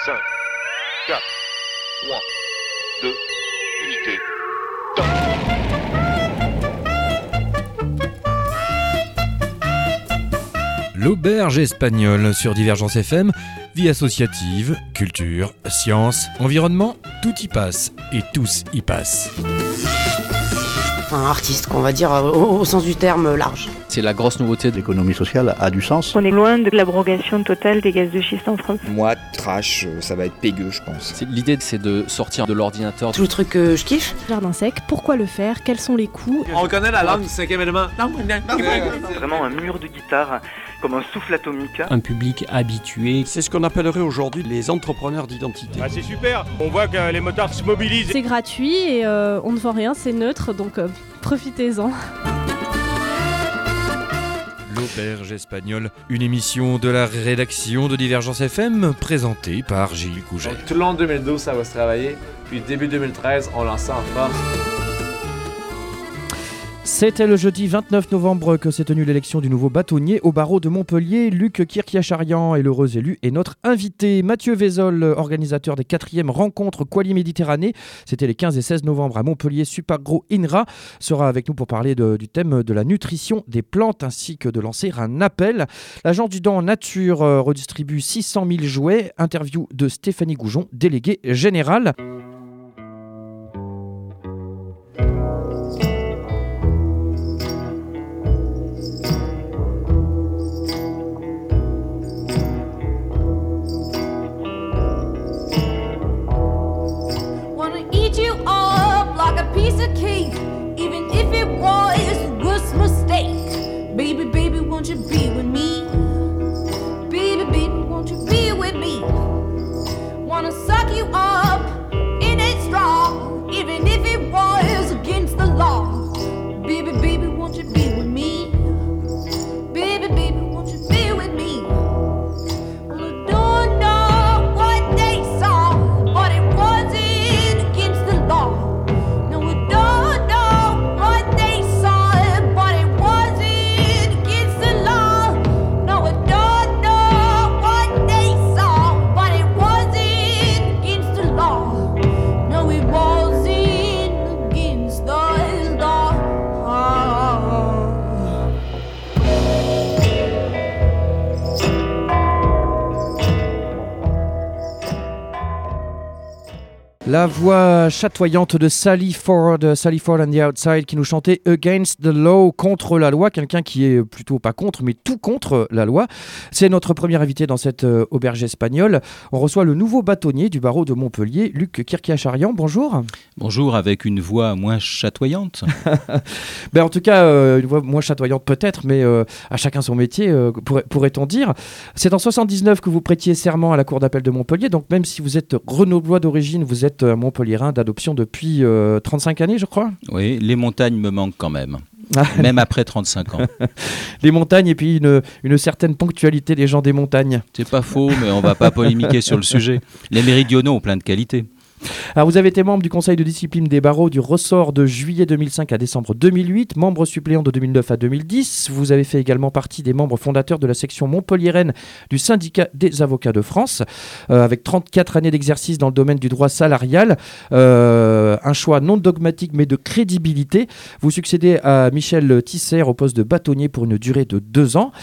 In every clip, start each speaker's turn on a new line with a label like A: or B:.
A: 5, 4, 3, 2, unité, top.
B: L'auberge espagnole sur Divergence FM, vie associative, culture, science, environnement, tout y passe et tous y passent.
C: Un artiste, qu'on va dire au sens du terme large.
D: C'est la grosse nouveauté de l'économie sociale, a du sens.
E: On est loin de l'abrogation totale des gaz de schiste en France.
F: Moi, trash, ça va être pégueux, je pense.
D: L'idée, c'est de sortir de l'ordinateur.
C: Tout le truc que je kiffe.
G: Jardin sec, pourquoi le faire? Quels sont les coûts?
H: On reconnaît la langue du 5e élément.
I: C'est vraiment un mur de guitare, comme un souffle atomique.
J: Un public habitué.
K: C'est ce qu'on appellerait aujourd'hui les entrepreneurs d'identité.
L: Ah, c'est super, on voit que les motards se mobilisent.
G: C'est gratuit et on ne vend rien, c'est neutre, donc profitez-en.
B: L'auberge espagnole, une émission de la rédaction de Divergence FM présentée par Gilles Couget.
H: Donc, tout le long de 2012, ça va se travailler, puis début 2013, on lance ça en force.
M: C'était le jeudi 29 novembre que s'est tenue l'élection du nouveau bâtonnier au barreau de Montpellier. Luc Kirkiacharian est l'heureux élu et notre invité. Mathieu Vézol, organisateur des 4e rencontres Quali-Méditerranée. C'était les 15 et 16 novembre à Montpellier. Supagro INRA sera avec nous pour parler du thème de la nutrition des plantes ainsi que de lancer un appel. L'agent du Dent Nature redistribue 600 000 jouets. Interview de Stéphanie Goujon, déléguée générale.
N: Piece of cake, even if it was a worst mistake. Baby, baby, won't you be with me? Baby, baby, won't you be with me? Wanna suck you up in a straw, even if it was against the law. Baby, baby, won't you be with me? Baby, baby, won't you be with me? Well, I don't know what they saw, but it wasn't against the law.
M: La voix chatoyante de Sally Ford and the Outside qui nous chantait Against the Law, contre la loi, quelqu'un qui est plutôt pas contre mais tout contre la loi. C'est notre premier invité dans cette auberge espagnole. On reçoit le nouveau bâtonnier du barreau de Montpellier, Luc Kirkiacharian. Bonjour.
J: Bonjour, avec une voix moins chatoyante.
M: En tout cas, une voix moins chatoyante peut-être, mais à chacun son métier, pourrait-on dire. C'est en 79 que vous prêtiez serment à la cour d'appel de Montpellier, donc même si vous êtes grenoblois d'origine, vous êtes montpelliérain d'adoption depuis 35 années, je crois.
J: Oui, les montagnes me manquent quand même. Même après 35 ans.
M: Les montagnes et puis une certaine ponctualité des gens des montagnes.
J: C'est pas faux, mais on va pas polémiquer sur le sujet. Les méridionaux ont plein de qualités.
M: Alors vous avez été membre du conseil de discipline des barreaux du ressort de juillet 2005 à décembre 2008, membre suppléant de 2009 à 2010. Vous avez fait également partie des membres fondateurs de la section montpelliéraine du syndicat des avocats de France, avec 34 années d'exercice dans le domaine du droit salarial. Un choix non dogmatique mais de crédibilité. Vous succédez à Michel Tisser au poste de bâtonnier pour une durée de 2 ans.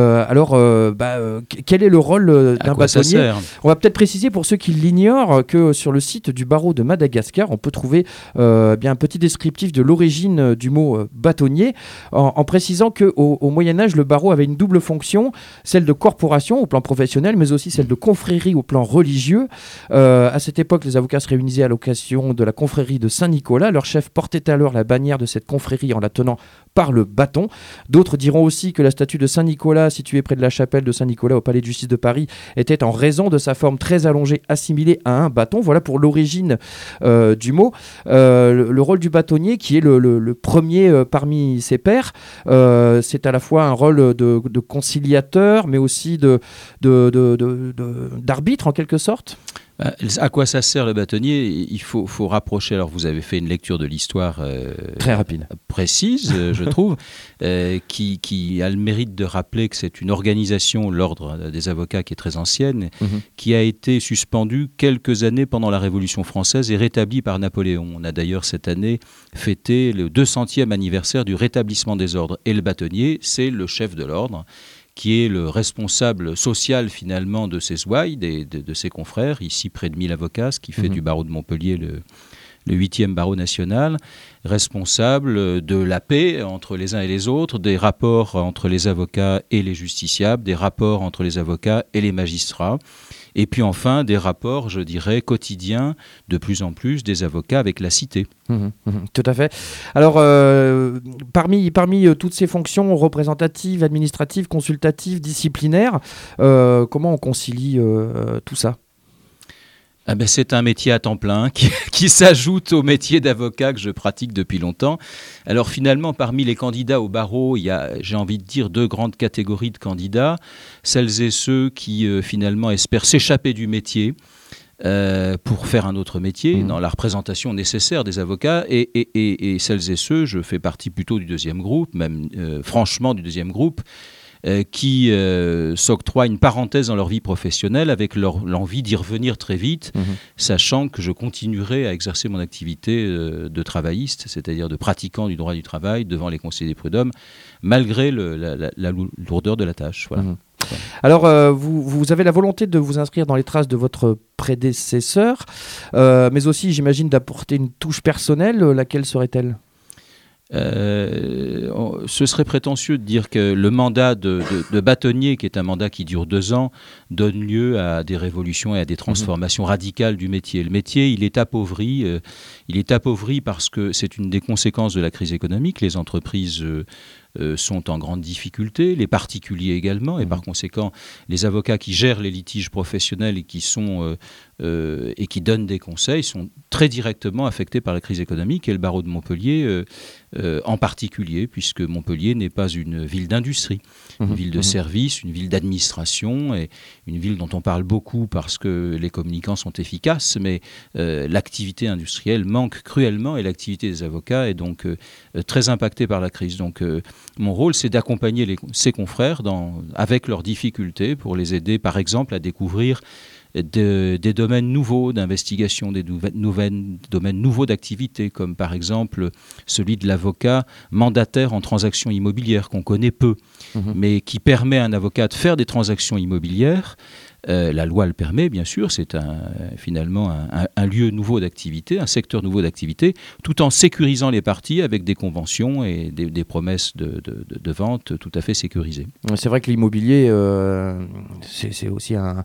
M: Quel est le rôle d'un bâtonnier ? On va peut-être préciser pour ceux qui l'ignorent que sur le site du barreau de Madagascar, on peut trouver un petit descriptif de l'origine du mot bâtonnier, en précisant qu'au Moyen-Âge, le barreau avait une double fonction, celle de corporation au plan professionnel, mais aussi celle de confrérie au plan religieux. À cette époque, les avocats se réunissaient à l'occasion de la confrérie de Saint-Nicolas. Leur chef portait alors la bannière de cette confrérie en la tenant par le bâton. D'autres diront aussi que la statue de Saint-Nicolas, située près de la chapelle de Saint-Nicolas au Palais de Justice de Paris, était en raison de sa forme très allongée assimilée à un bâton. Voilà pour l'origine du mot. Le rôle du bâtonnier, qui est le premier parmi ses pairs, c'est à la fois un rôle de conciliateur, mais aussi d'arbitre en quelque sorte.
J: À quoi ça sert le bâtonnier ? Il faut rapprocher. Alors, vous avez fait une lecture de l'histoire
M: très rapide,
J: précise, je trouve, qui a le mérite de rappeler que c'est une organisation, l'Ordre des avocats, qui est très ancienne, qui a été suspendue quelques années pendant la Révolution française et rétablie par Napoléon. On a d'ailleurs cette année fêté le 200e anniversaire du rétablissement des ordres. Et le bâtonnier, c'est le chef de l'ordre, qui est le responsable social finalement de ses ouailles, de ses confrères, ici près de 1000 avocats, ce qui fait du barreau de Montpellier le 8e barreau national, responsable de la paix entre les uns et les autres, des rapports entre les avocats et les justiciables, des rapports entre les avocats et les magistrats, et puis enfin des rapports, je dirais, quotidiens, de plus en plus, des avocats avec la cité.
M: Tout à fait. Alors, parmi toutes ces fonctions représentatives, administratives, consultatives, disciplinaires, comment on concilie tout ça ?
J: C'est un métier à temps plein qui s'ajoute au métier d'avocat que je pratique depuis longtemps. Alors finalement, parmi les candidats au barreau, il y a, j'ai envie de dire, 2 grandes catégories de candidats. Celles et ceux qui finalement espèrent s'échapper du métier pour faire un autre métier, dans la représentation nécessaire des avocats, et celles et ceux, je fais partie plutôt du 2e groupe, même franchement du 2e groupe, qui s'octroient une parenthèse dans leur vie professionnelle avec l'envie d'y revenir très vite, sachant que je continuerai à exercer mon activité de travailliste, c'est-à-dire de pratiquant du droit du travail devant les conseillers des prud'hommes, malgré la lourdeur de la tâche. Voilà.
M: Alors, vous avez la volonté de vous inscrire dans les traces de votre prédécesseur, mais aussi, j'imagine, d'apporter une touche personnelle. Laquelle serait-elle ?
J: Ce serait prétentieux de dire que le mandat de bâtonnier, qui est un mandat qui dure 2 ans, donne lieu à des révolutions et à des transformations radicales du métier. Le métier, il est appauvri parce que c'est une des conséquences de la crise économique. Les entreprises sont en grande difficulté, les particuliers également, et par conséquent, les avocats qui gèrent les litiges professionnels et qui donnent des conseils sont très directement affectés par la crise économique, et le barreau de Montpellier en particulier, puisque Montpellier n'est pas une ville d'industrie, une ville de service, une ville d'administration, et une ville dont on parle beaucoup parce que les communicants sont efficaces, mais l'activité industrielle manque cruellement, et l'activité des avocats est donc très impactée par la crise. Donc mon rôle, c'est d'accompagner ses confrères avec leurs difficultés pour les aider, par exemple, à découvrir des domaines nouveaux d'investigation, des domaines nouveaux d'activité, comme par exemple celui de l'avocat mandataire en transactions immobilières, qu'on connaît peu, mais qui permet à un avocat de faire des transactions immobilières. La loi le permet, bien sûr, c'est finalement un lieu nouveau d'activité, un secteur nouveau d'activité, tout en sécurisant les parties avec des conventions et des promesses de vente tout à fait sécurisées.
M: C'est vrai que l'immobilier, c'est aussi un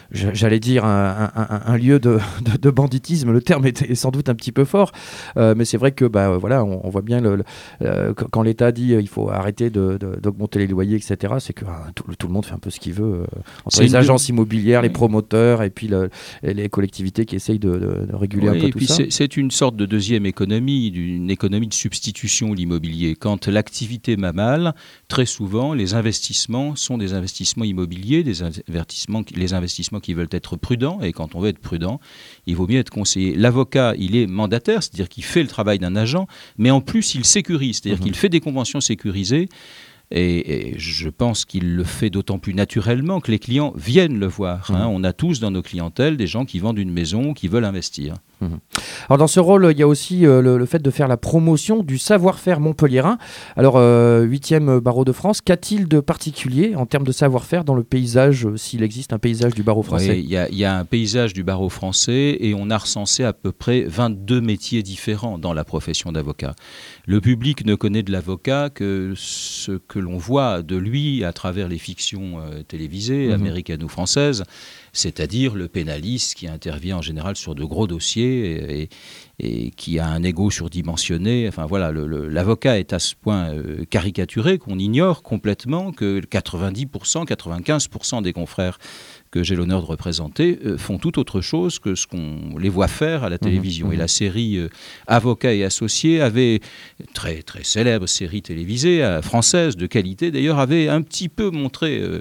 M: lieu de banditisme. Le terme est sans doute un petit peu fort, mais c'est vrai que on voit bien quand l'État dit il faut arrêter d'augmenter les loyers, etc., c'est que tout le monde fait un peu ce qu'il veut entre les agences immobilières, les promoteurs et puis les collectivités qui essayent de réguler un peu tout ça.
J: C'est une sorte de deuxième économie, d'une économie de substitution, l'immobilier. Quand l'activité va mal, très souvent, les investissements sont des investissements immobiliers, les investissements qui veulent être prudents, et quand on veut être prudent, il vaut mieux être conseillé. L'avocat, il est mandataire, c'est-à-dire qu'il fait le travail d'un agent, mais en plus, il sécurise, c'est-à-dire qu'il fait des conventions sécurisées. Et je pense qu'il le fait d'autant plus naturellement que les clients viennent le voir. On a tous dans nos clientèles des gens qui vendent une maison, qui veulent investir.
M: Alors dans ce rôle, il y a aussi le fait de faire la promotion du savoir-faire montpelliérain. Alors 8e barreau de France, qu'a-t-il de particulier en termes de savoir-faire dans le paysage, s'il existe un paysage du barreau français ?
J: Il y a un paysage du barreau français, et on a recensé à peu près 22 métiers différents dans la profession d'avocat. Le public ne connaît de l'avocat que ce que l'on voit de lui à travers les fictions télévisées, américano-françaises, c'est-à-dire le pénaliste qui intervient en général sur de gros dossiers et qui a un ego surdimensionné. Enfin voilà, l'avocat est à ce point caricaturé qu'on ignore complètement que 90%, 95% des confrères que j'ai l'honneur de représenter font tout autre chose que ce qu'on les voit faire à la télévision. Et la série Avocats et associés avait, très, très célèbre série télévisée, française, de qualité d'ailleurs, avait un petit peu montré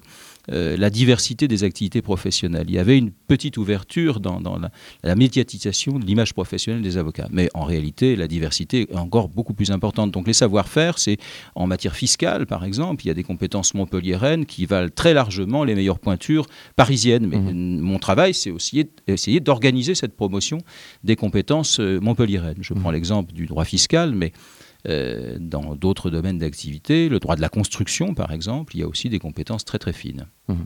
J: la diversité des activités professionnelles. Il y avait une petite ouverture dans la médiatisation de l'image professionnelle des avocats. Mais en réalité, la diversité est encore beaucoup plus importante. Donc les savoir-faire, c'est en matière fiscale, par exemple, il y a des compétences montpelliéraines qui valent très largement les meilleures pointures parisiennes. Mais mon travail, c'est aussi essayer d'organiser cette promotion des compétences montpelliéraines. Je prends l'exemple du droit fiscal, mais dans d'autres domaines d'activité, le droit de la construction par exemple, il y a aussi des compétences très très fines.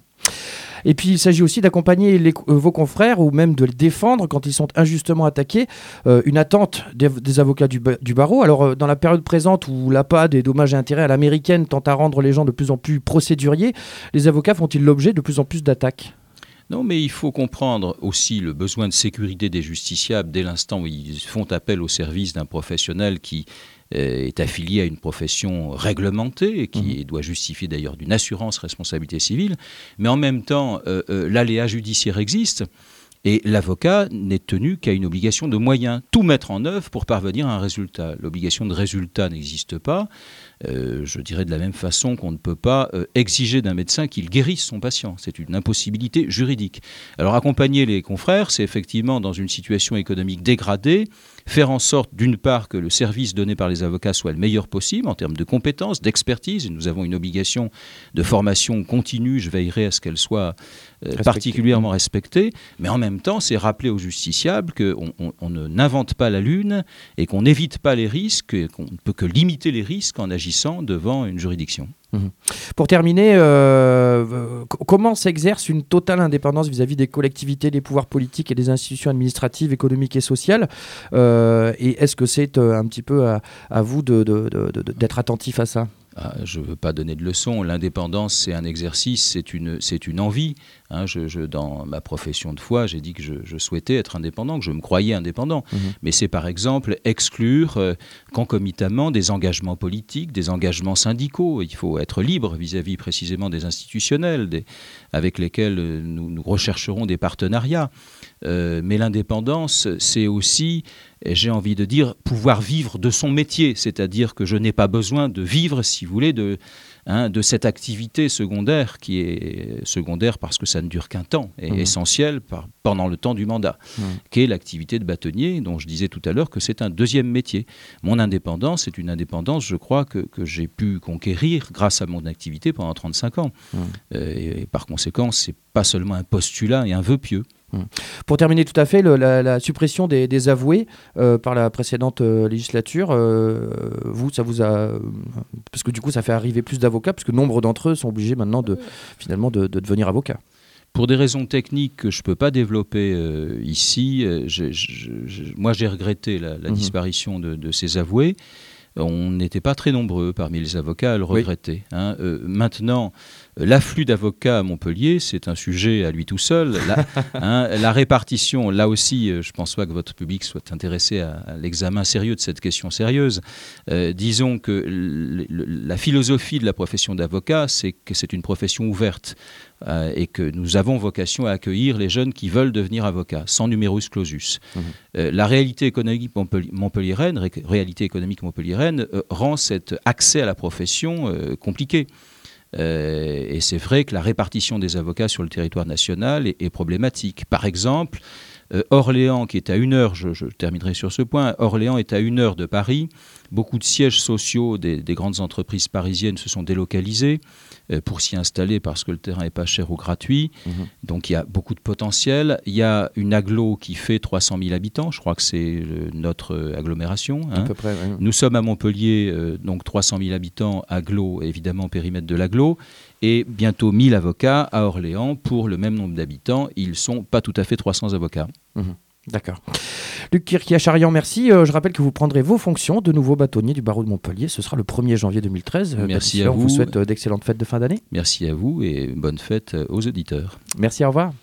M: Et puis il s'agit aussi d'accompagner vos confrères ou même de les défendre quand ils sont injustement attaqués. Une attente des avocats du barreau. Alors dans la période présente où l'APA des dommages et intérêts à l'américaine tend à rendre les gens de plus en plus procéduriers, les avocats font-ils l'objet de plus en plus d'attaques ?
J: Non, mais il faut comprendre aussi le besoin de sécurité des justiciables dès l'instant où ils font appel au service d'un professionnel qui est affilié à une profession réglementée et qui doit justifier d'ailleurs d'une assurance responsabilité civile. Mais en même temps, l'aléa judiciaire existe. Et l'avocat n'est tenu qu'à une obligation de moyens, tout mettre en œuvre pour parvenir à un résultat. L'obligation de résultat n'existe pas. Je dirais de la même façon qu'on ne peut pas exiger d'un médecin qu'il guérisse son patient. C'est une impossibilité juridique. Alors accompagner les confrères, c'est effectivement dans une situation économique dégradée, faire en sorte d'une part que le service donné par les avocats soit le meilleur possible en termes de compétences, d'expertise. Nous avons une obligation de formation continue, je veillerai à ce qu'elle soit particulièrement respectée, mais en même temps, c'est rappeler aux justiciables qu'on n'invente pas la lune et qu'on n'évite pas les risques, et qu'on ne peut que limiter les risques en agissant devant une juridiction.
M: Pour terminer, comment s'exerce une totale indépendance vis-à-vis des collectivités, des pouvoirs politiques et des institutions administratives, économiques et sociales et est-ce que c'est un petit peu à vous d'être attentif à ça ?
J: Je ne veux pas donner de leçons. L'indépendance, c'est un exercice, c'est une envie. Dans ma profession de foi, j'ai dit que je souhaitais être indépendant, que je me croyais indépendant. Mais c'est par exemple exclure concomitamment des engagements politiques, des engagements syndicaux. Il faut être libre vis-à-vis précisément des institutionnels avec lesquels nous rechercherons des partenariats. Mais l'indépendance, c'est aussi, j'ai envie de dire, pouvoir vivre de son métier. C'est-à-dire que je n'ai pas besoin de vivre, si vous voulez, de cette activité secondaire qui est secondaire parce que ça ne dure qu'un temps et essentiel pendant le temps du mandat, qui est l'activité de bâtonnier, dont je disais tout à l'heure que c'est un deuxième métier. Mon indépendance, c'est une indépendance, je crois, que j'ai pu conquérir grâce à mon activité pendant 35 ans. Et par conséquent, c'est pas seulement un postulat et un vœu pieux.
M: Pour terminer tout à fait, la suppression des avoués par la précédente législature, ça vous a... Parce que du coup, ça fait arriver plus d'avocats, parce que nombre d'entre eux sont obligés maintenant de devenir avocats.
J: Pour des raisons techniques que je ne peux pas développer ici, moi j'ai regretté la disparition de ces avoués. On n'était pas très nombreux parmi les avocats à le regretter. Maintenant, l'afflux d'avocats à Montpellier, c'est un sujet à lui tout seul. La répartition, là aussi, je ne pense pas que votre public soit intéressé à l'examen sérieux de cette question sérieuse. Disons que la philosophie de la profession d'avocat, c'est que c'est une profession ouverte et que nous avons vocation à accueillir les jeunes qui veulent devenir avocats, sans numerus clausus. La réalité économique montpelliéraine rend cet accès à la profession compliqué. Et c'est vrai que la répartition des avocats sur le territoire national est problématique. Par exemple, Orléans, qui est à 1 heure, je terminerai sur ce point, Orléans est à 1 heure de Paris. Beaucoup de sièges sociaux des grandes entreprises parisiennes se sont délocalisés pour s'y installer parce que le terrain n'est pas cher ou gratuit. Donc il y a beaucoup de potentiel. Il y a une agglo qui fait 300 000 habitants. Je crois que c'est notre agglomération.
M: À peu près, oui.
J: Nous sommes à Montpellier, donc 300 000 habitants, agglo, évidemment périmètre de l'agglo. Et bientôt 1000 avocats à Orléans pour le même nombre d'habitants. Ils ne sont pas tout à fait 300 avocats.
M: D'accord. Luc Kirki-Acharian, merci. Je rappelle que vous prendrez vos fonctions de nouveau bâtonnier du barreau de Montpellier. Ce sera le 1er janvier 2013.
J: Merci à vous.
M: On vous souhaite d'excellentes fêtes de fin d'année.
J: Merci à vous et bonne fête aux auditeurs.
M: Merci, au revoir.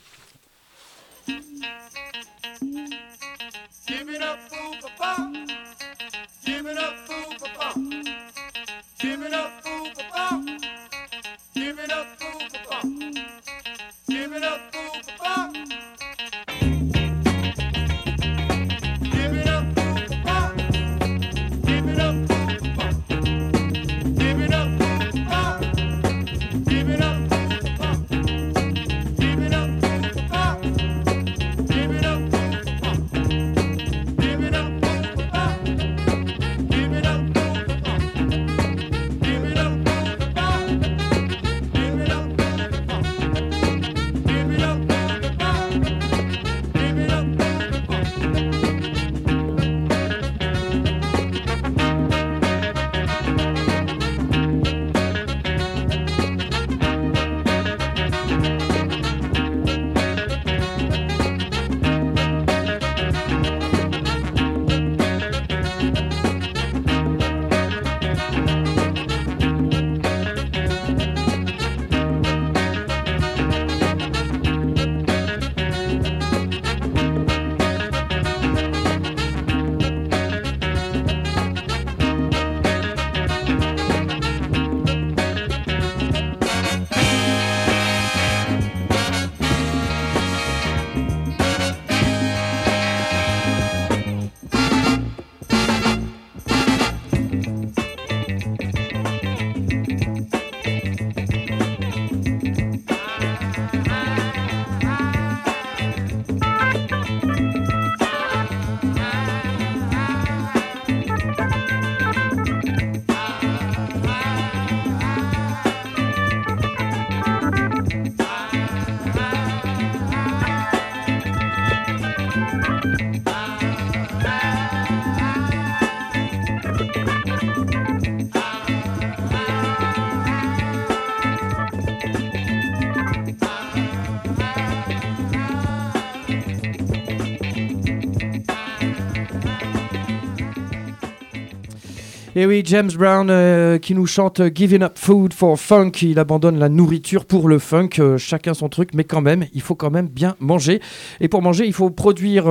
M: Et oui, James Brown qui nous chante Giving Up Food for Funk. Il abandonne la nourriture pour le funk. Chacun son truc, mais quand même, il faut quand même bien manger. Et pour manger, il faut produire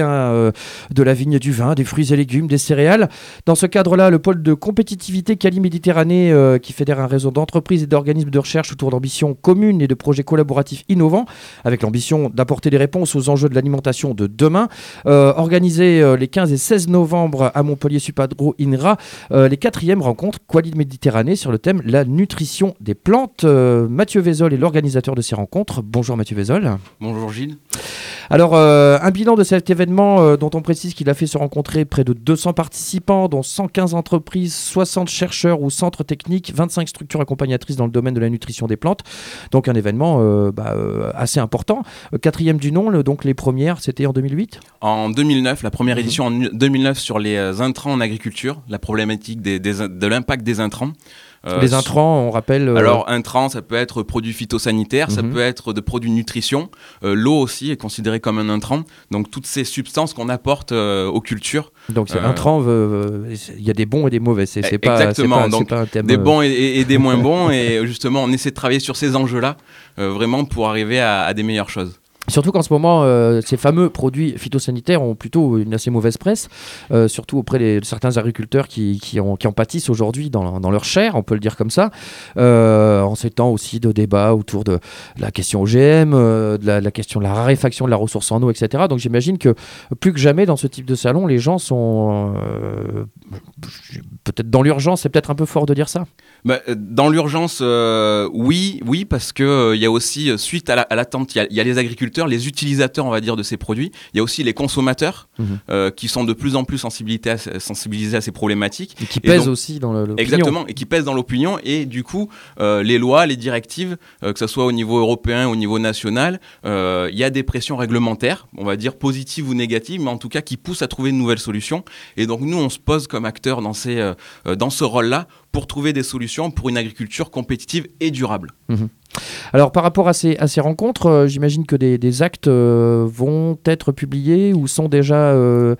M: de la vigne, du vin, des fruits et légumes, des céréales. Dans ce cadre-là, le pôle de compétitivité Cali Méditerranée, qui fédère un réseau d'entreprises et d'organismes de recherche autour d'ambitions communes et de projets collaboratifs innovants, avec l'ambition d'apporter des réponses aux enjeux de l'alimentation de demain, organisé les 15 et 16 novembre à Montpellier Supadro INRA, les 4e rencontres Quali Méditerranée sur le thème la nutrition des plantes. Mathieu Vézol est l'organisateur de ces rencontres. Bonjour Mathieu Vézol.
O: Bonjour Gilles.
M: Alors, un bilan de cet événement dont on précise qu'il a fait se rencontrer près de 200 participants, dont 115 entreprises, 60 chercheurs ou centres techniques, 25 structures accompagnatrices dans le domaine de la nutrition des plantes. Donc un événement assez important. 4e du nom, donc les premières, c'était en 2008 ?
O: En 2009, la première édition en 2009 sur les intrants en agriculture, la problématique de l'impact des intrants.
M: Les intrants, on rappelle...
O: Alors, intrants, ça peut être produits phytosanitaires, ça peut être de produits de nutrition. L'eau aussi est considérée comme un intrant. Donc, toutes ces substances qu'on apporte aux cultures.
M: Donc, c'est intrant, il y a des bons et des mauvais. C'est
O: exactement.
M: C'est pas un thème,
O: des bons et des moins bons. Et justement, on essaie de travailler sur ces enjeux-là, vraiment pour arriver à des meilleures choses.
M: Surtout qu'en ce moment, ces fameux produits phytosanitaires ont plutôt une assez mauvaise presse, surtout auprès de certains agriculteurs qui en pâtissent aujourd'hui dans leur chair, on peut le dire comme ça, en ces temps aussi de débats autour de la question OGM, de la question de la raréfaction de la ressource en eau, etc. Donc j'imagine que plus que jamais dans ce type de salon, les gens sont peut-être dans l'urgence, c'est peut-être un peu fort de dire ça.
O: Dans l'urgence, oui, parce que y a aussi, suite à l'attente, il y a les agriculteurs, les utilisateurs, on va dire, de ces produits. Il y a aussi les consommateurs qui sont de plus en plus sensibilisés à ces problématiques.
M: Et qui pèsent aussi dans l'opinion.
O: Exactement, et qui pèsent dans l'opinion. Et du coup, les lois, les directives, que ce soit au niveau européen, au niveau national, il y a des pressions réglementaires, on va dire positives ou négatives, mais en tout cas qui poussent à trouver de nouvelles solutions. Et donc nous, on se pose comme acteurs dans ce rôle-là pour trouver des solutions pour une agriculture compétitive et durable.
M: Alors par rapport à ces rencontres, j'imagine que des actes vont être publiés ou sont déjà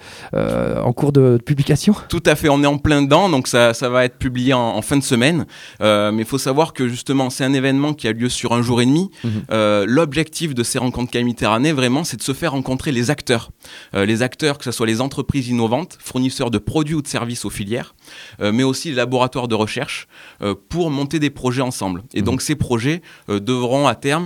M: en cours de publication ?
O: Tout à fait, on est en plein dedans, donc ça va être publié en fin de semaine. Mais il faut savoir que justement, c'est un événement qui a lieu sur un jour et demi. L'objectif de ces rencontres Cali Méditerranée, vraiment, c'est de se faire rencontrer les acteurs. Les acteurs, que ce soit les entreprises innovantes, fournisseurs de produits ou de services aux filières, mais aussi les laboratoires de recherche, pour monter des projets ensemble. Et donc ces projets devront à terme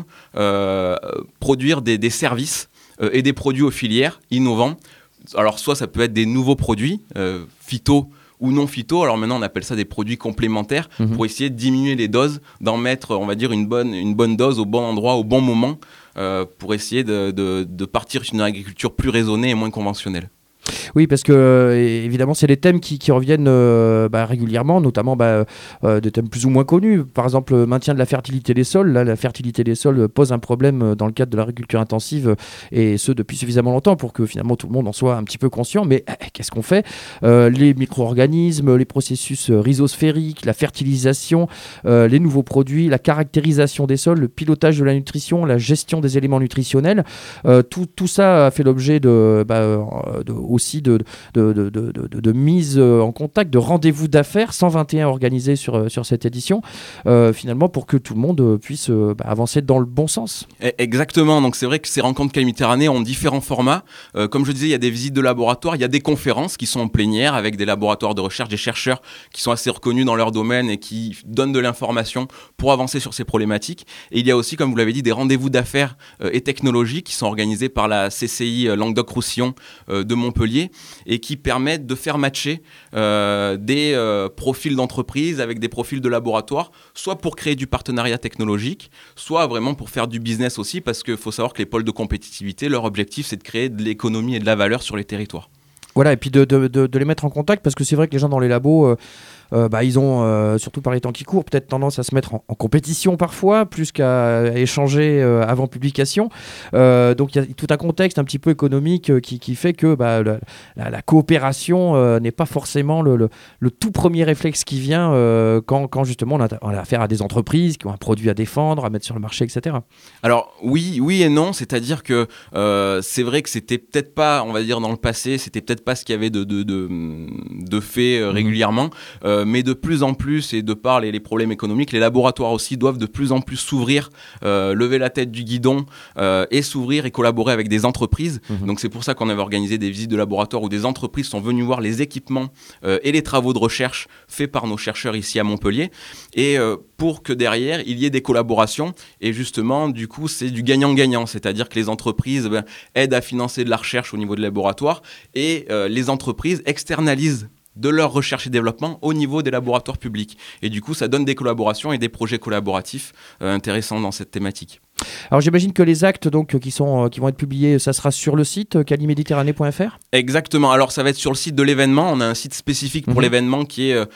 O: produire des services et des produits aux filières innovants. Alors soit ça peut être des nouveaux produits phyto ou non phyto, alors maintenant on appelle ça des produits complémentaires pour essayer de diminuer les doses, d'en mettre, on va dire, une bonne dose au bon endroit, au bon moment, pour essayer de partir sur une agriculture plus raisonnée et moins conventionnelle.
M: Oui, parce que évidemment, c'est des thèmes qui reviennent régulièrement, notamment des thèmes plus ou moins connus. Par exemple, le maintien de la fertilité des sols. Là, la fertilité des sols pose un problème dans le cadre de l'agriculture intensive, et ce depuis suffisamment longtemps pour que finalement tout le monde en soit un petit peu conscient. Mais qu'est-ce qu'on fait ? Les micro-organismes, les processus rhizosphériques, la fertilisation, les nouveaux produits, la caractérisation des sols, le pilotage de la nutrition, la gestion des éléments nutritionnels. Tout ça a fait l'objet aussi de mise en contact, de rendez-vous d'affaires, 121 organisés sur cette édition, finalement pour que tout le monde puisse avancer dans le bon sens.
O: Exactement, donc c'est vrai que ces rencontres Cali Méditerranée ont différents formats. Comme je disais, il y a des visites de laboratoire, il y a des conférences qui sont en plénière avec des laboratoires de recherche, des chercheurs qui sont assez reconnus dans leur domaine et qui donnent de l'information pour avancer sur ces problématiques. Et il y a aussi, comme vous l'avez dit, des rendez-vous d'affaires et technologiques qui sont organisés par la CCI Languedoc-Roussillon de Montpellier et qui permettent de faire matcher des profils d'entreprise avec des profils de laboratoire, soit pour créer du partenariat technologique, soit vraiment pour faire du business aussi, parce qu'il faut savoir que les pôles de compétitivité, leur objectif, c'est de créer de l'économie et de la valeur sur les territoires.
M: Voilà, et puis de les mettre en contact, parce que c'est vrai que les gens dans les labos, ils ont, surtout par les temps qui courent, peut-être tendance à se mettre en compétition parfois, plus qu'à échanger avant publication. Donc il y a tout un contexte un petit peu économique qui fait que la coopération n'est pas forcément le tout premier réflexe qui vient quand justement on a affaire à des entreprises qui ont un produit à défendre, à mettre sur le marché, etc.
O: Alors oui et non, c'est-à-dire que c'est vrai que c'était peut-être pas, on va dire dans le passé, c'était peut-être pas ce qu'il y avait de fait régulièrement, mais de plus en plus, et de par les problèmes économiques, les laboratoires aussi doivent de plus en plus s'ouvrir, lever la tête du guidon et s'ouvrir et collaborer avec des entreprises. Donc c'est pour ça qu'on avait organisé des visites de laboratoire où des entreprises sont venues voir les équipements et les travaux de recherche faits par nos chercheurs ici à Montpellier, et pour que derrière il y ait des collaborations, et justement du coup c'est du gagnant-gagnant, c'est-à-dire que les entreprises aident à financer de la recherche au niveau des laboratoires, et les entreprises externalisent de leur recherche et développement au niveau des laboratoires publics. Et du coup, ça donne des collaborations et des projets collaboratifs intéressants dans cette thématique.
M: Alors j'imagine que les actes donc, qui vont être publiés, ça sera sur le site caliméditerranée.fr ?
O: Exactement. Alors ça va être sur le site de l'événement. On a un site spécifique pour l'événement qui est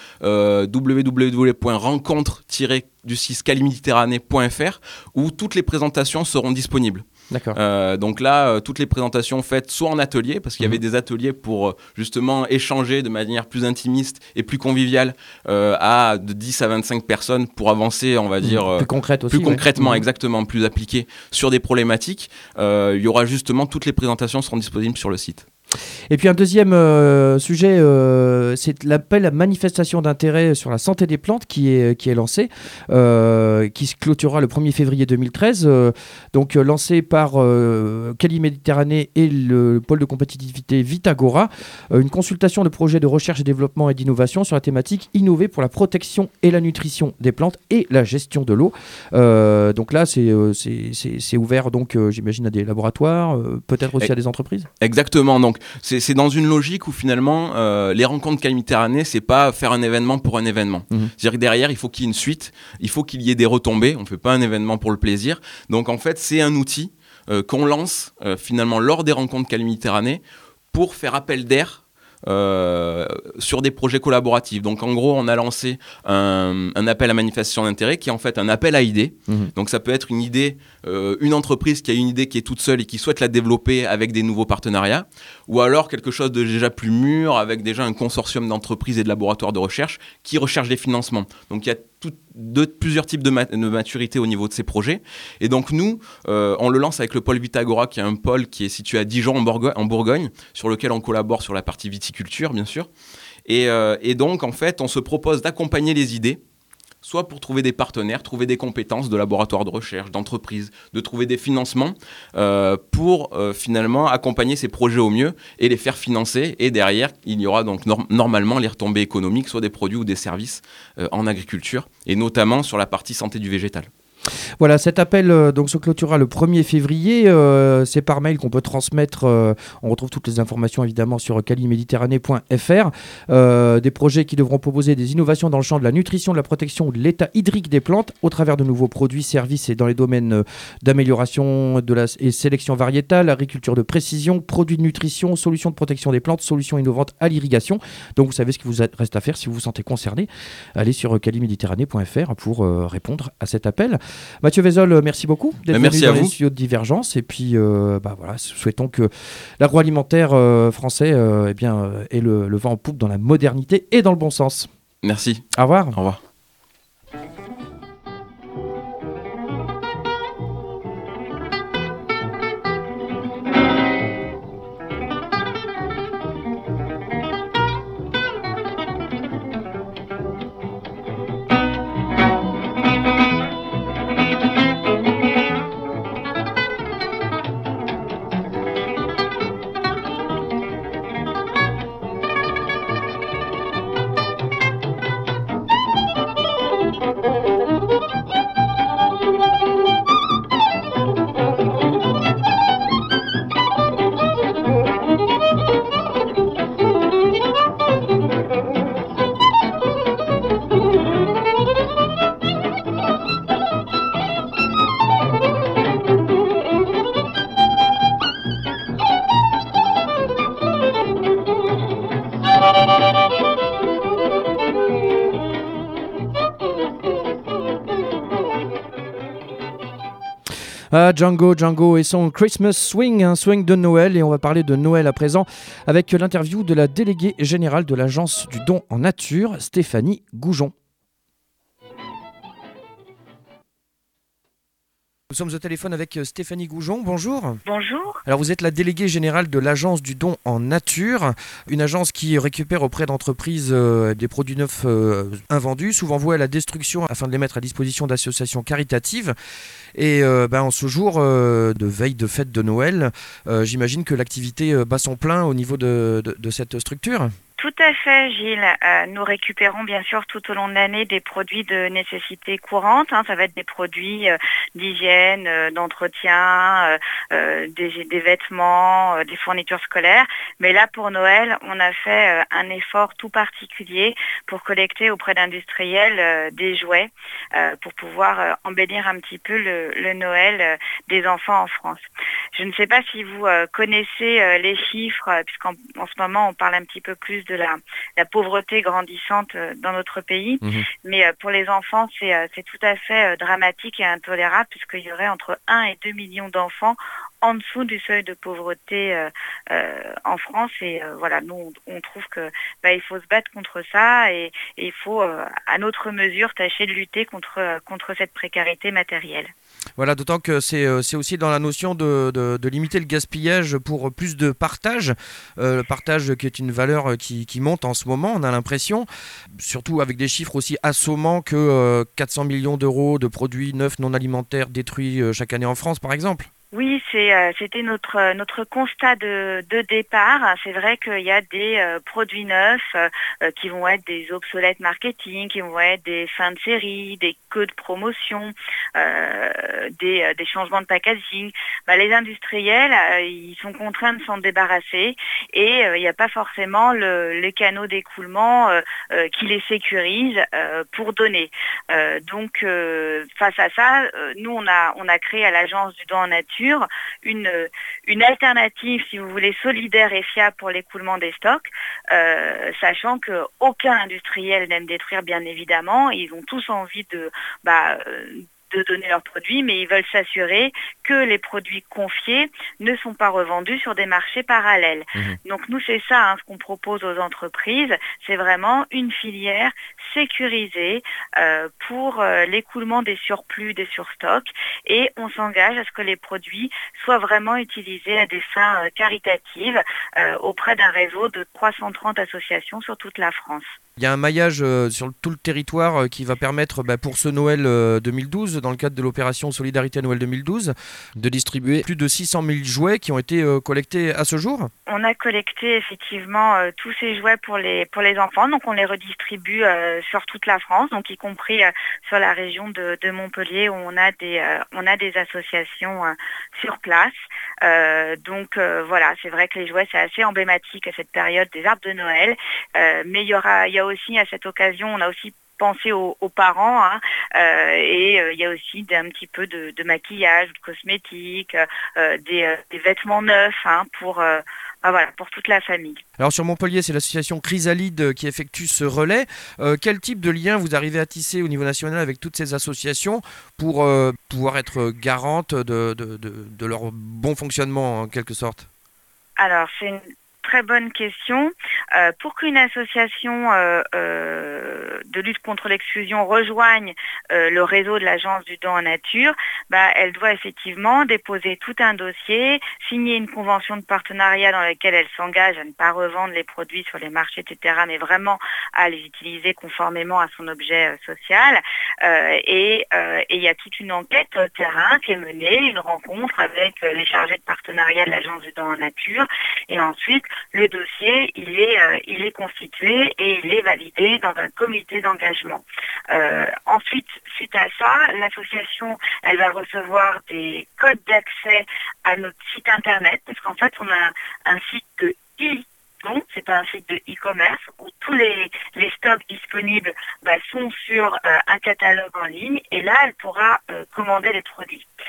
O: www.rencontre-caliméditerranée.fr où toutes les présentations seront disponibles.
M: D'accord.
O: Donc là, toutes les présentations faites soit en atelier, parce qu'il y avait des ateliers pour justement échanger de manière plus intimiste et plus conviviale à de 10 à 25 personnes pour avancer, on va dire...
M: plus concrète aussi.
O: Plus concrètement, exactement, plus appliqué sur des problématiques. Il y aura justement, toutes les présentations seront disponibles sur le site.
M: Et puis un deuxième sujet, c'est l'appel à manifestation d'intérêt sur la santé des plantes qui est lancé, qui se clôturera le 1er février 2013, donc lancé par Caliméditerranée et le pôle de compétitivité Vitagora, une consultation de projets de recherche et développement et d'innovation sur la thématique innover pour la protection et la nutrition des plantes et la gestion de l'eau. Donc là, c'est ouvert, donc j'imagine, à des laboratoires, peut-être aussi à des entreprises.
O: Exactement, donc c'est dans une logique où finalement les rencontres Caliméditerranée, c'est pas faire un événement pour un événement. C'est-à-dire que derrière, il faut qu'il y ait une suite, il faut qu'il y ait des retombées, on ne fait pas un événement pour le plaisir. Donc en fait, c'est un outil qu'on lance finalement lors des rencontres Caliméditerranée pour faire appel d'air sur des projets collaboratifs. Donc en gros, on a lancé un appel à manifestation d'intérêt qui est en fait un appel à idées. Donc ça peut être une idée, une entreprise qui a une idée qui est toute seule et qui souhaite la développer avec des nouveaux partenariats, ou alors quelque chose de déjà plus mûr avec déjà un consortium d'entreprises et de laboratoires de recherche qui recherchent des financements. Donc il y a plusieurs types de maturité au niveau de ces projets. Et donc nous, on le lance avec le pôle Vitagora, qui est un pôle qui est situé à Dijon en Bourgogne, sur lequel on collabore sur la partie viticulture, bien sûr. Et donc, en fait, on se propose d'accompagner les idées, soit pour trouver des partenaires, trouver des compétences de laboratoires de recherche, d'entreprises, de trouver des financements pour finalement accompagner ces projets au mieux et les faire financer. Et derrière, il y aura donc normalement les retombées économiques, soit des produits ou des services en agriculture, et notamment sur la partie santé du végétal.
M: Voilà, cet appel donc se clôturera le 1er février. C'est par mail qu'on peut transmettre. On retrouve toutes les informations évidemment sur caliméditerranée.fr. Des projets qui devront proposer des innovations dans le champ de la nutrition, de la protection ou de l'état hydrique des plantes au travers de nouveaux produits, services et dans les domaines d'amélioration et sélection variétale, agriculture de précision, produits de nutrition, solutions de protection des plantes, solutions innovantes à l'irrigation. Donc vous savez ce qu'il vous reste à faire si vous vous sentez concerné. Allez sur caliméditerranée.fr pour répondre à cet appel. Mathieu Vézol, merci beaucoup d'être venu dans les studios de Divergence. Et puis, voilà, souhaitons que l'agroalimentaire français ait le vent en poupe dans la modernité et dans le bon sens.
O: Merci.
M: Au revoir.
O: Au revoir.
M: Django et son Christmas Swing, un swing de Noël. Et on va parler de Noël à présent avec l'interview de la déléguée générale de l'Agence du don en nature, Stéphanie Goujon. Nous sommes au téléphone avec Stéphanie Goujon. Bonjour.
E: Bonjour.
M: Alors vous êtes la déléguée générale de l'Agence du don en nature, une agence qui récupère auprès d'entreprises des produits neufs invendus, souvent voués à la destruction afin de les mettre à disposition d'associations caritatives. Et en ce jour de veille de fête de Noël, j'imagine que l'activité bat son plein au niveau de cette structure.
E: Tout à fait, Gilles. Nous récupérons bien sûr tout au long de l'année des produits de nécessité courante. Ça va être des produits d'hygiène, d'entretien, des vêtements, des fournitures scolaires. Mais là, pour Noël, on a fait un effort tout particulier pour collecter auprès d'industriels des jouets pour pouvoir embellir un petit peu le Noël des enfants en France. Je ne sais pas si vous connaissez les chiffres, puisqu'en ce moment, on parle un petit peu plus de la pauvreté grandissante dans notre pays. Mais pour les enfants, c'est tout à fait dramatique et intolérable, puisqu'il y aurait entre 1 et 2 millions d'enfants en dessous du seuil de pauvreté en France. Et voilà, nous, on trouve que il faut se battre contre ça et il faut, à notre mesure, tâcher de lutter contre cette précarité matérielle.
M: Voilà, d'autant que c'est aussi dans la notion de limiter le gaspillage pour plus de partage. Le partage qui est une valeur qui monte en ce moment, on a l'impression, surtout avec des chiffres aussi assommants que 400 millions d'euros de produits neufs non alimentaires détruits chaque année en France, par exemple.
E: Oui, c'était notre constat de départ. C'est vrai qu'il y a des produits neufs qui vont être des obsolètes marketing, qui vont être des fins de série, des queues de promotion, des changements de packaging. Les industriels, ils sont contraints de s'en débarrasser et il n'y a pas forcément les canaux d'écoulement qui les sécurisent pour donner. Donc, face à ça, nous, on a créé à l'Agence du don en nature une alternative, si vous voulez, solidaire et fiable pour l'écoulement des stocks, sachant qu'aucun industriel n'aime détruire, bien évidemment. Ils ont tous envie de donner leurs produits, mais ils veulent s'assurer que les produits confiés ne sont pas revendus sur des marchés parallèles. Donc nous, c'est ça ce qu'on propose aux entreprises, c'est vraiment une filière sécurisée pour l'écoulement des surplus, des surstocks, et on s'engage à ce que les produits soient vraiment utilisés à des fins caritatives auprès d'un réseau de 330 associations sur toute la France.
M: Il y a un maillage sur tout le territoire qui va permettre pour ce Noël 2012, dans le cadre de l'opération Solidarité Noël 2012, de distribuer plus de 600 000 jouets qui ont été collectés à ce jour.
E: On a collecté effectivement tous ces jouets pour les enfants, donc on les redistribue sur toute la France, donc y compris sur la région de Montpellier où on a des associations sur place. Donc voilà, c'est vrai que les jouets c'est assez emblématique à cette période des arbres de Noël, mais il y a aussi à cette occasion, on a aussi pensé aux parents et il y a aussi un petit peu de maquillage, de cosmétiques, des vêtements neufs pour toute la famille.
M: Alors sur Montpellier, c'est l'association Chrysalide qui effectue ce relais. Quel type de lien vous arrivez à tisser au niveau national avec toutes ces associations pour pouvoir être garante de leur bon fonctionnement en quelque sorte ?
E: Alors c'est une très bonne question. Pour qu'une association de lutte contre l'exclusion rejoigne le réseau de l'Agence du don en nature, elle doit effectivement déposer tout un dossier, signer une convention de partenariat dans laquelle elle s'engage à ne pas revendre les produits sur les marchés, etc., mais vraiment à les utiliser conformément à son objet social. Et il y a toute une enquête terrain qui est menée, une rencontre avec les chargés de partenariat de l'Agence du don en nature, et ensuite le dossier il est constitué et il est validé dans un comité d'engagement. Ensuite, suite à ça, l'association elle va recevoir des codes d'accès à notre site internet, parce qu'en fait on a un site de donc c'est pas un site de e-commerce où tous les stocks disponibles sont sur un catalogue en ligne, et là elle pourra commander les produits.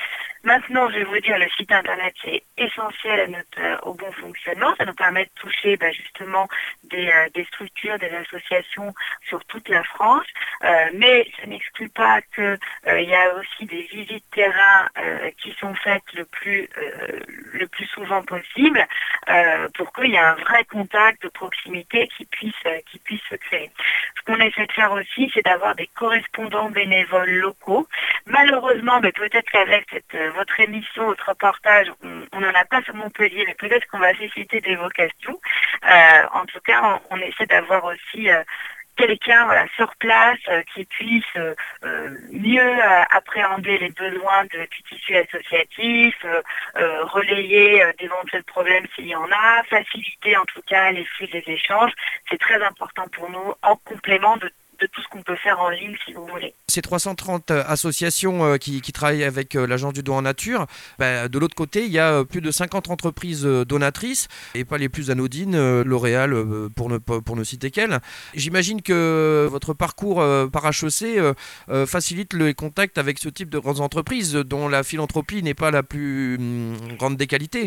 E: Maintenant, je vais vous dire, le site internet, c'est essentiel au bon fonctionnement. Ça nous permet de toucher justement des structures, des associations sur toute la France. Mais ça n'exclut pas qu'il y a aussi des visites terrain qui sont faites le plus souvent possible pour qu'il y ait un vrai contact de proximité qui puisse se créer. Ce qu'on essaie de faire aussi, c'est d'avoir des correspondants bénévoles locaux. Malheureusement, mais peut-être qu'avec votre émission, votre reportage, on n'en a pas sur Montpellier, mais peut-être qu'on va susciter des vocations. En tout cas, on essaie d'avoir aussi quelqu'un sur place qui puisse mieux appréhender les besoins du tissu associatif, relayer d'éventuels problèmes s'il y en a, faciliter en tout cas les flux des échanges. C'est très important pour nous en complément de tout ce qu'on peut faire en ligne, si vous voulez.
M: Ces 330 associations qui travaillent avec l'Agence du don en nature, de l'autre côté, il y a plus de 50 entreprises donatrices, et pas les plus anodines, L'Oréal, pour ne citer qu'elles. J'imagine que votre parcours par HEC facilite le contact avec ce type de grandes entreprises dont la philanthropie n'est pas la plus grande des qualités.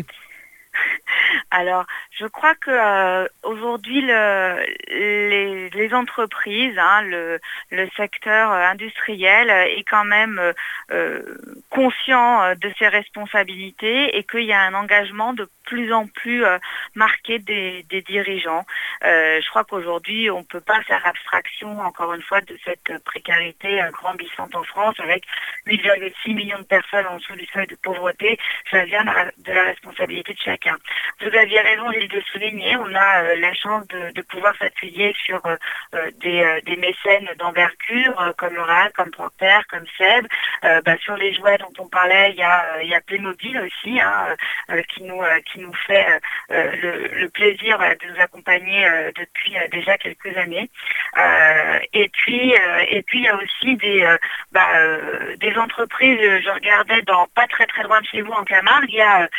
E: Alors, je crois que aujourd'hui, les entreprises, le secteur industriel est quand même conscient de ses responsabilités et qu'il y a un engagement de plus en plus marqué des dirigeants. Je crois qu'aujourd'hui, on ne peut pas faire abstraction, encore une fois, de cette précarité grandissante en France avec 8,6 millions de personnes en dessous du seuil de pauvreté. Ça vient de la responsabilité de chacun. Vous aviez raison, Gilles, de souligner, on a la chance de pouvoir s'appuyer sur des mécènes d'envergure comme L'Oréal, comme Procter, comme Seb. Sur les jouets dont on parlait, il y a Playmobil aussi, qui nous fait le plaisir de nous accompagner depuis déjà quelques années. Et puis il y a aussi des entreprises. Je regardais pas très très loin de chez vous en Camargue, il y a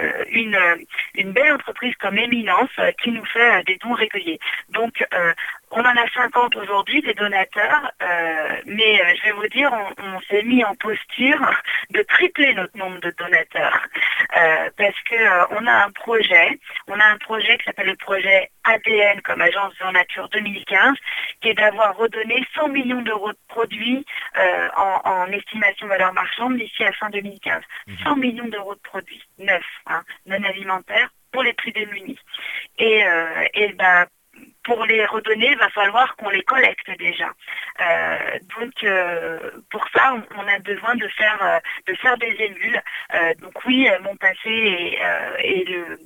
E: une belle entreprise comme Éminence qui nous fait des dons réguliers. Donc on en a 50 aujourd'hui, des donateurs, mais je vais vous dire, on s'est mis en posture de tripler notre nombre de donateurs parce que on a un projet qui s'appelle le projet ADN comme Agence de Nature 2015, qui est d'avoir redonné 100 millions d'euros de produits en estimation valeur marchande d'ici à fin 2015. 100 millions d'euros de produits neufs, non alimentaires, pour les plus démunis. Et pour les redonner, il va falloir qu'on les collecte déjà. Donc, pour ça, on a besoin de faire des émules. Donc oui, mon passé et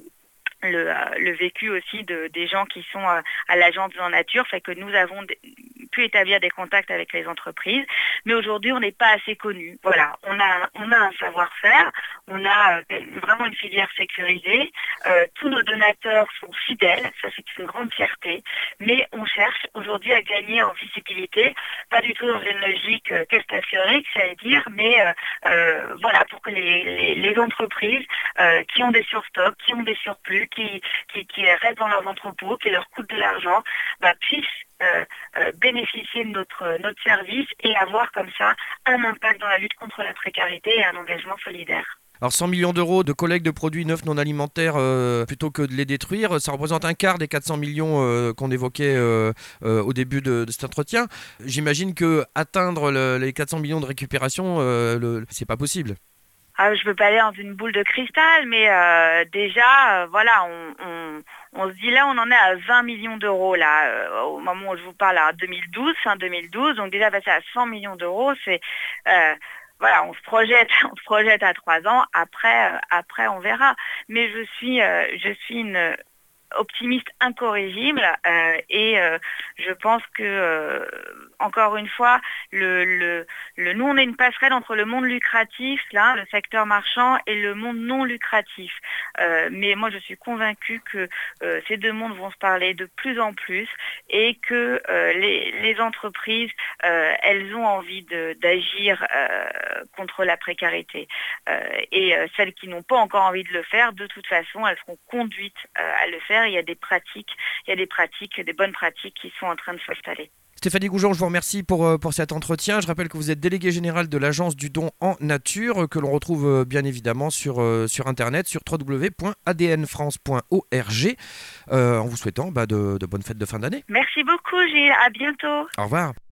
E: le vécu aussi des gens qui sont à l'Agence de la Nature fait que nous avons pu établir des contacts avec les entreprises, mais aujourd'hui on n'est pas assez connus. Voilà, on a un savoir-faire, on a vraiment une filière sécurisée, tous nos donateurs sont fidèles, ça c'est une grande fierté, mais on cherche aujourd'hui à gagner en visibilité, pas du tout dans une logique castafiorique, j'allais dire, mais pour que les entreprises qui ont des surstocks, qui ont des surplus, qui restent dans leurs entrepôts, qui leur coûtent de l'argent, puissent bénéficier de notre service et avoir comme ça un impact dans la lutte contre la précarité et un engagement solidaire.
M: Alors 100 millions d'euros de collecte de produits neufs non alimentaires plutôt que de les détruire, ça représente un quart des 400 millions qu'on évoquait au début de cet entretien. J'imagine que atteindre les 400 millions de récupération, c'est pas possible.
E: Je ne veux pas aller dans une boule de cristal, mais déjà, on se dit là, on en est à 20 millions d'euros là, au moment où je vous parle, fin 2012, donc déjà passer à 100 millions d'euros, c'est... on se projette à 3 ans, après on verra. Mais je suis une optimiste incorrigible et je pense que encore une fois nous on est une passerelle entre le monde lucratif le secteur marchand et le monde non lucratif, mais moi je suis convaincue que ces deux mondes vont se parler de plus en plus et que les entreprises elles ont envie d'agir contre la précarité et celles qui n'ont pas encore envie de le faire, de toute façon elles seront conduites à le faire. Il y a des bonnes pratiques qui sont en train de s'installer.
B: Stéphanie Goujon, je vous remercie pour cet entretien. Je rappelle que vous êtes déléguée générale de l'Agence du don en nature, que l'on retrouve bien évidemment sur Internet, sur www.adnfrance.org, en vous souhaitant de bonnes fêtes de fin d'année.
E: Merci beaucoup, Gilles. À bientôt.
B: Au revoir.